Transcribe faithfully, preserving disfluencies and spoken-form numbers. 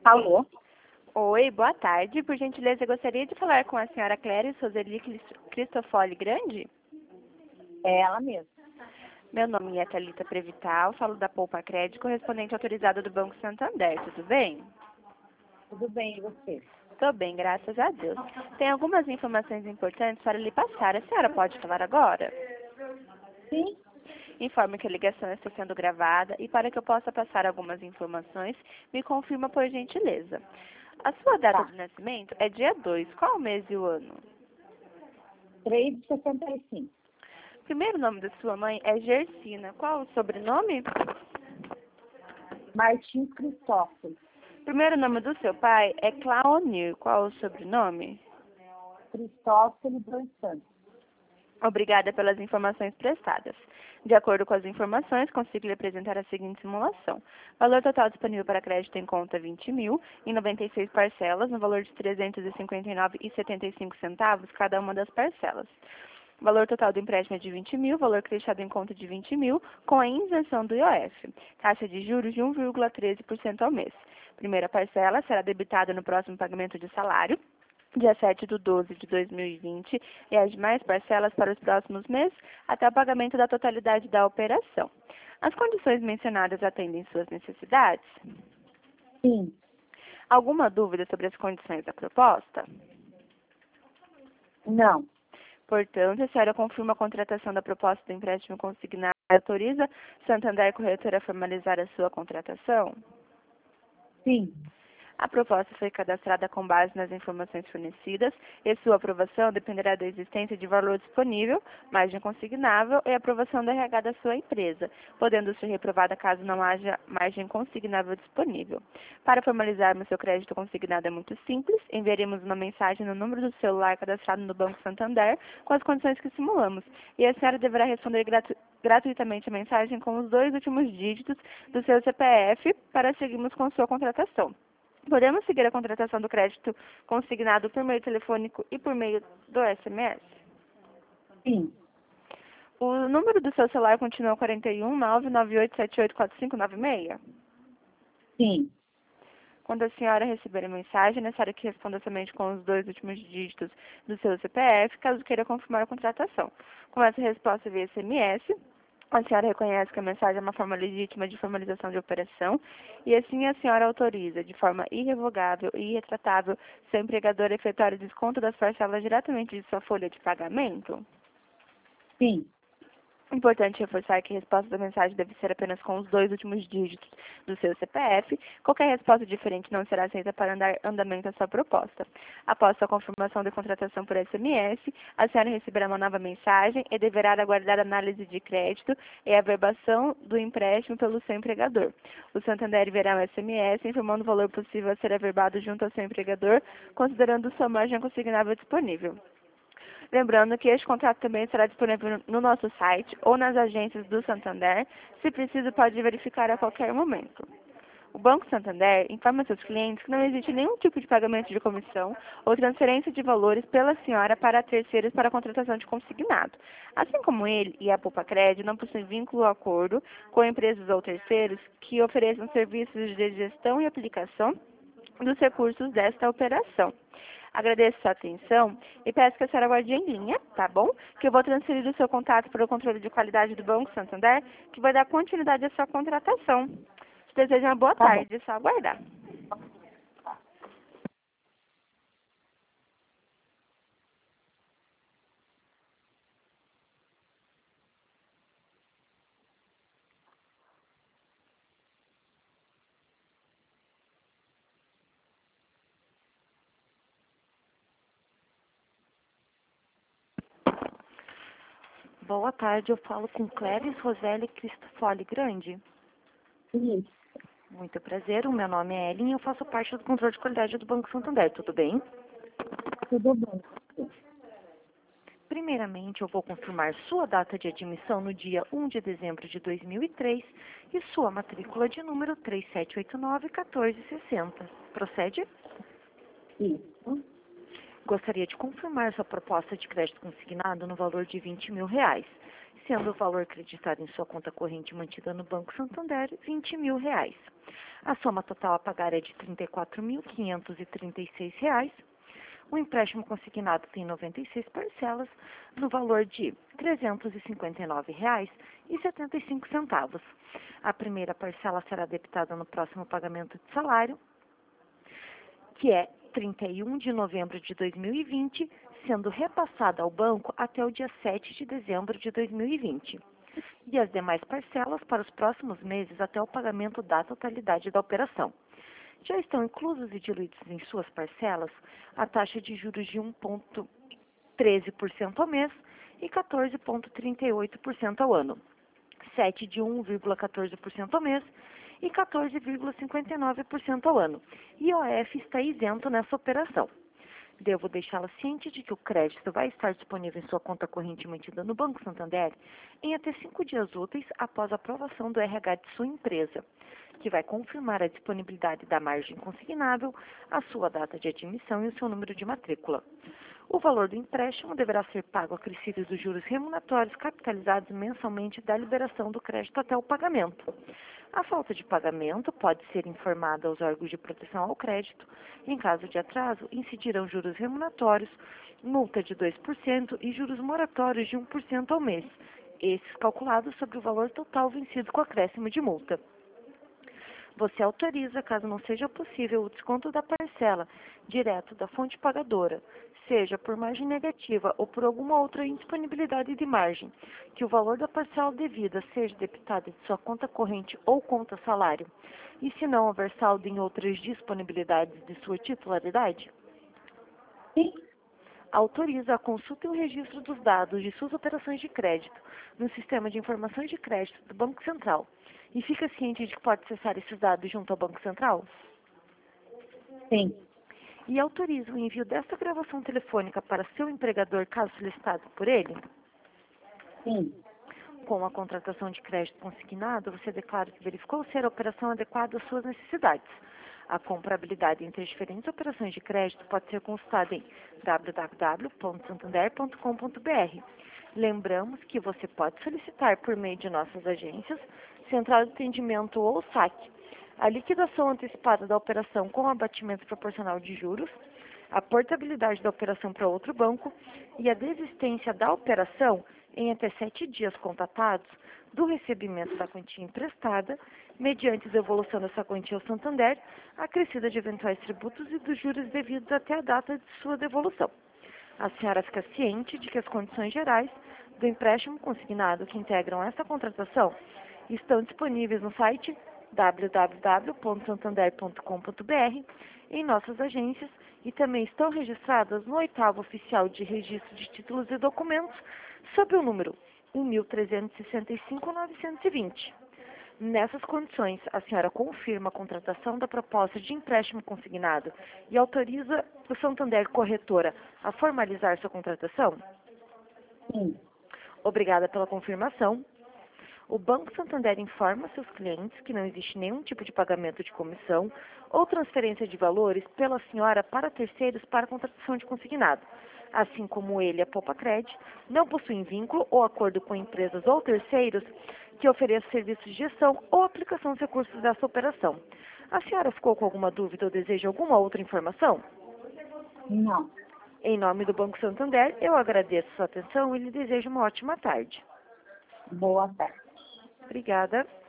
Alô? Oi, boa tarde. Por gentileza, eu gostaria de falar com a senhora Cléris Roseli Cristofoli Grande. É ela mesma. Meu nome é Thalita Prevital, falo da Poupa Crédito, correspondente autorizada do Banco Santander. Tudo bem? Tudo bem, e você? Estou bem, graças a Deus. Tem algumas informações importantes para lhe passar. A senhora pode falar agora? Sim? Informe que a ligação está sendo gravada e para que eu possa passar algumas informações, me confirma por gentileza. A sua data Tá. de nascimento é dia dois. Qual o mês e o ano? três de sessenta e cinco. O primeiro nome da sua mãe é Gersina. Qual o sobrenome? Martins Cristófilo. O primeiro nome do seu pai é Claonir. Qual o sobrenome? Cristófilo dos Santos. Obrigada pelas informações prestadas. De acordo com as informações, consigo lhe apresentar a seguinte simulação. Valor total disponível para crédito em conta vinte mil, em noventa e seis parcelas, no valor de trezentos e cinquenta e nove reais e setenta e cinco centavos cada uma das parcelas. Valor total do empréstimo é de vinte mil, valor creditado em conta de vinte mil, com a isenção do I O F. Taxa de juros de um vírgula treze por cento ao mês. Primeira parcela será debitada no próximo pagamento de salário, dia sete de doze de dois mil e vinte, e as demais parcelas para os próximos meses, até o pagamento da totalidade da operação. As condições mencionadas atendem suas necessidades? Sim. Alguma dúvida sobre as condições da proposta? Não. Portanto, a senhora confirma a contratação da proposta do empréstimo consignado e autoriza Santander Corretora a formalizar a sua contratação? Sim. A proposta foi cadastrada com base nas informações fornecidas e sua aprovação dependerá da existência de valor disponível, margem consignável e aprovação do R H da sua empresa, podendo ser reprovada caso não haja margem consignável disponível. Para formalizarmos seu crédito consignado é muito simples, enviaremos uma mensagem no número do celular cadastrado no Banco Santander com as condições que simulamos, e a senhora deverá responder gratu gratuitamente a mensagem com os dois últimos dígitos do seu C P F para seguirmos com sua contratação. Podemos seguir a contratação do crédito consignado por meio telefônico e por meio do S M S? Sim. O número do seu celular continua quarenta e um, nove nove oito sete oito quatro cinco nove seis? Sim. Quando a senhora receber a mensagem, é necessário que responda somente com os dois últimos dígitos do seu C P F, caso queira confirmar a contratação. Com essa resposta via S M S, a senhora reconhece que a mensagem é uma forma legítima de formalização de operação e assim a senhora autoriza, de forma irrevogável e irretratável, seu empregador a efetuar o desconto das parcelas diretamente de sua folha de pagamento? Sim. Importante reforçar que a resposta da mensagem deve ser apenas com os dois últimos dígitos do seu C P F. Qualquer resposta diferente não será aceita para dar andamento à sua proposta. Após sua confirmação de contratação por S M S, a senhora receberá uma nova mensagem e deverá aguardar a análise de crédito e a averbação do empréstimo pelo seu empregador. O Santander enviará um S M S informando o valor possível a ser averbado junto ao seu empregador, considerando sua margem consignável disponível. Lembrando que este contrato também estará disponível no nosso site ou nas agências do Santander. Se preciso, pode verificar a qualquer momento. O Banco Santander informa seus clientes que não existe nenhum tipo de pagamento de comissão ou transferência de valores pela senhora para terceiros para a contratação de consignado. Assim como ele e a Poupa Crédito não possuem vínculo ou acordo com empresas ou terceiros que ofereçam serviços de gestão e aplicação dos recursos desta operação. Agradeço sua atenção e peço que a senhora aguarde em linha, tá bom? Que eu vou transferir o seu contato para o controle de qualidade do Banco Santander, que vai dar continuidade à sua contratação. Te desejo uma boa Tá bom. tarde, é só aguardar. Boa tarde, eu falo com Cléris Roseli Cristofoli Grande. Isso. Muito prazer, o meu nome é Ellen e eu faço parte do controle de qualidade do Banco Santander, tudo bem? Tudo bem. Primeiramente, eu vou confirmar sua data de admissão no dia um de dezembro de dois mil e três e sua matrícula de número três sete oito nove um quatro seis zero. Procede? Isso. Gostaria de confirmar sua proposta de crédito consignado no valor de vinte mil reais. sendo o valor creditado em sua conta corrente mantida no Banco Santander vinte mil reais. A soma total a pagar é de trinta e quatro mil quinhentos e trinta e seis reais. O empréstimo consignado tem noventa e seis parcelas, no valor de trezentos e cinquenta e nove reais e setenta e cinco centavos. A primeira parcela será debitada no próximo pagamento de salário, que é trinta e um de novembro de dois mil e vinte, sendo repassada ao banco até o dia sete de dezembro de dois mil e vinte. E as demais parcelas para os próximos meses até o pagamento da totalidade da operação. Já estão inclusos e diluídos em suas parcelas a taxa de juros de um vírgula treze por cento ao mês e quatorze vírgula trinta e oito por cento ao ano, sete de um vírgula quatorze por cento ao mês e quatorze vírgula cinquenta e nove por cento ao ano. E o I O F está isento nessa operação. Devo deixá-la ciente de que o crédito vai estar disponível em sua conta corrente mantida no Banco Santander em até cinco dias úteis após a aprovação do R H de sua empresa, que vai confirmar a disponibilidade da margem consignável, a sua data de admissão e o seu número de matrícula. O valor do empréstimo deverá ser pago acrescidos dos juros remuneratórios capitalizados mensalmente da liberação do crédito até o pagamento. A falta de pagamento pode ser informada aos órgãos de proteção ao crédito. Em caso de atraso, incidirão juros remuneratórios, multa de dois por cento e juros moratórios de um por cento ao mês, esses calculados sobre o valor total vencido com acréscimo de multa. Você autoriza, caso não seja possível, o desconto da parcela direto da fonte pagadora, seja por margem negativa ou por alguma outra indisponibilidade de margem, que o valor da parcela devida seja debitado de sua conta corrente ou conta salário, e se não houver saldo em outras disponibilidades de sua titularidade? Sim. Autoriza a consulta e o registro dos dados de suas operações de crédito no Sistema de Informações de Crédito do Banco Central e fica ciente de que pode acessar esses dados junto ao Banco Central? Sim. E autoriza o envio desta gravação telefônica para seu empregador caso solicitado por ele? Sim. Com a contratação de crédito consignado, você declara que verificou ser a operação adequada às suas necessidades. A comparabilidade entre as diferentes operações de crédito pode ser consultada em w w w ponto santander ponto com ponto b r. Lembramos que você pode solicitar por meio de nossas agências, central de atendimento ou saque, a liquidação antecipada da operação com abatimento proporcional de juros, a portabilidade da operação para outro banco e a desistência da operação em até sete dias contatados do recebimento da quantia emprestada, mediante devolução dessa quantia ao Santander, acrescida de eventuais tributos e dos juros devidos até a data de sua devolução. A senhora fica ciente de que as condições gerais do empréstimo consignado que integram esta contratação estão disponíveis no site w w w ponto santander ponto com ponto b r, em nossas agências e também estão registradas no oitavo oficial de registro de títulos e documentos sob o número um mil trezentos e sessenta e cinco ponto novecentos e vinte. Nessas condições, a senhora confirma a contratação da proposta de empréstimo consignado e autoriza o Santander Corretora a formalizar sua contratação? Sim. Obrigada pela confirmação. O Banco Santander informa seus clientes que não existe nenhum tipo de pagamento de comissão ou transferência de valores pela senhora para terceiros para a contratação de consignado. Assim como ele, a Poupa-Cred, não possuem vínculo ou acordo com empresas ou terceiros que ofereçam serviços de gestão ou aplicação dos recursos dessa operação. A senhora ficou com alguma dúvida ou deseja alguma outra informação? Não. Em nome do Banco Santander, eu agradeço sua atenção e lhe desejo uma ótima tarde. Boa tarde. Obrigada.